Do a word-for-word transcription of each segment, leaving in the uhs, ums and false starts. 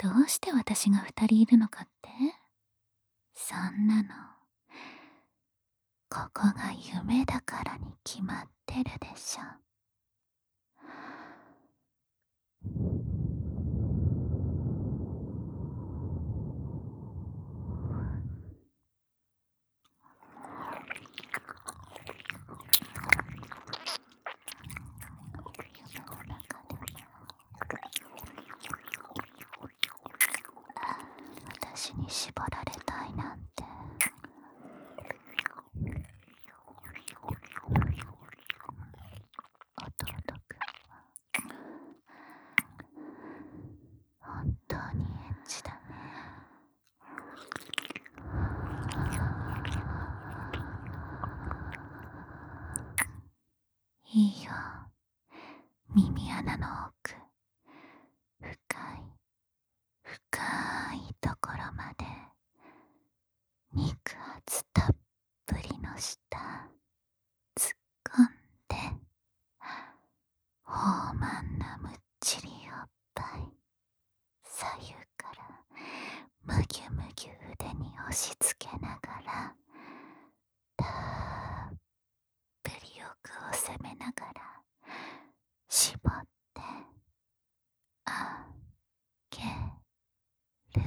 どうして私が二人いるのかって？そんなの、ここが夢だからに決まってるでしょ。私に縛られたいなんて。弟くんは本当にエッチだね。いいよ、耳穴の奥、深い深いところまで肉厚たっぷりの舌突っ込んで、豊満なむっちりおっぱい左右からむぎゅむぎゅ腕に押し付けながら、たっぷり奥を攻めながら絞ってあげる。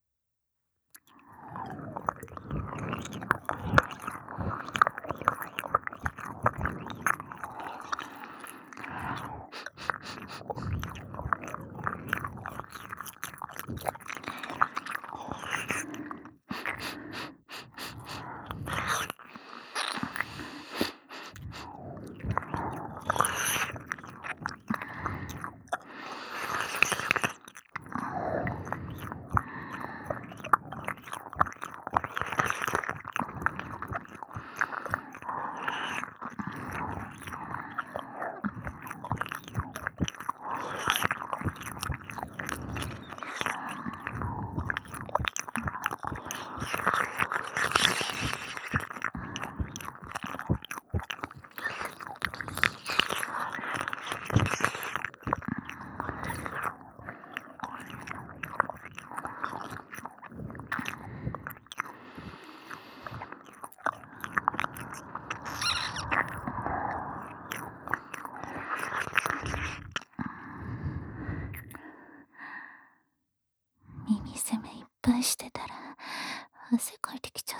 耳攻めいっぱいしてたら汗かいてきちゃった。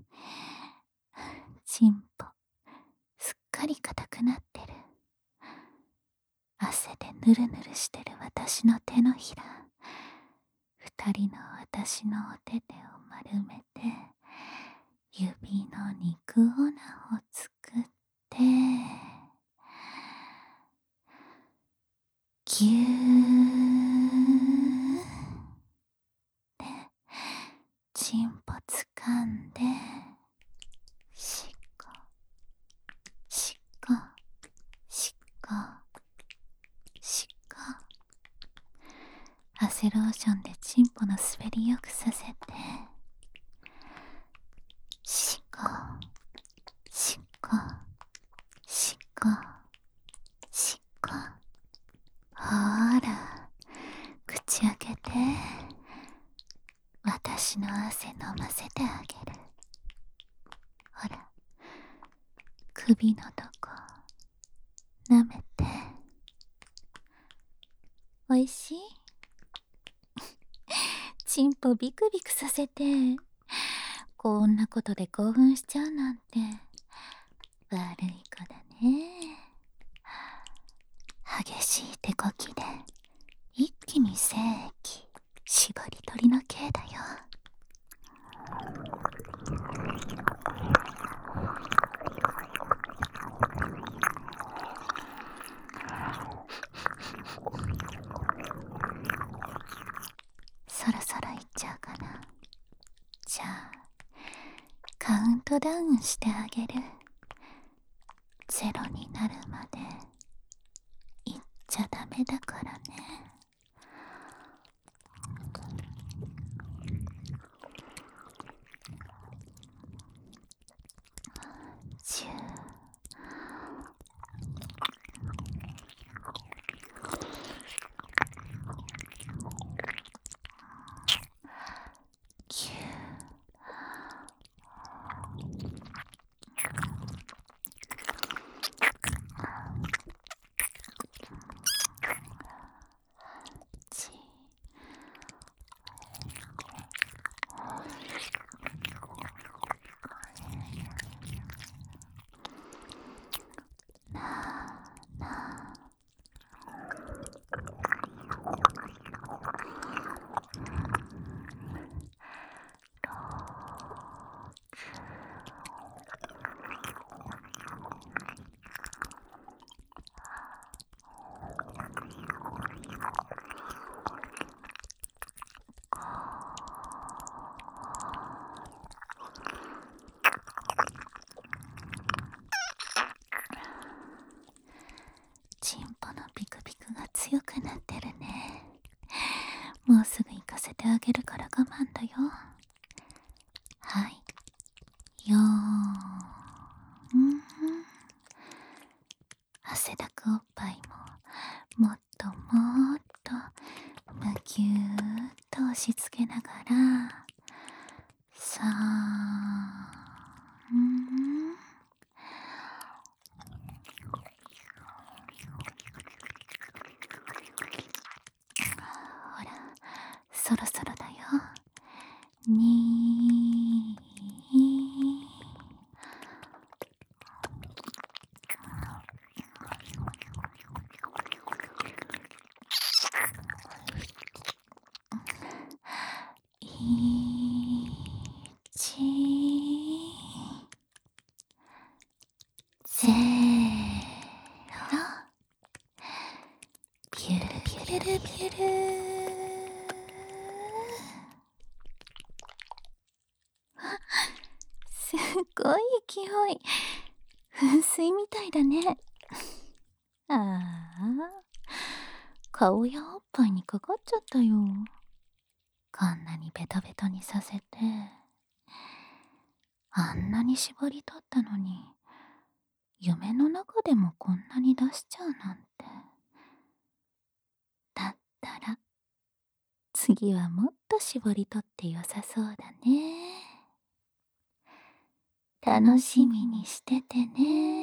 チンポすっかり硬くなってる。汗でぬるぬるしてる私の手のひら、二人の私のお手手を丸めて指の肉オナを作って、ぎゅーってチンポ掴んで、しっこしっこしっこしっこ、汗ローションでチンポの滑りよくさせて、しっこしっこしっこしっこ、ほーら口開けて、私の汗飲ませてあげる。ほら、首のとこ舐めて。おいしい？チンポビクビクさせて、こんなことで興奮しちゃうなんて悪い子だね。激しい手こきで一気に精液絞り取りの刑だよ。そろそろいっちゃうかな。じゃあカウントダウンしてあげる。ゼロになるまで言っちゃダメだからね。じゅう、 もうすぐ行かせてあげるから我慢だよ。はい。よーん。汗だくおっぱいももっともっとむぎゅーっと押し付けながら、さーん。ほら、そろそろだよ。にー。いち、ゼロ。ピュルピュルピュル。すっごい勢い。噴水みたいだね。ああ、顔やおっぱいにかかっちゃったよ。こんなにベトベトにさせて、あんなに絞り取ったのに、夢の中でもこんなに出しちゃうなんて。だったら、次はもっと絞り取って良さそうだね。楽しみにしててね。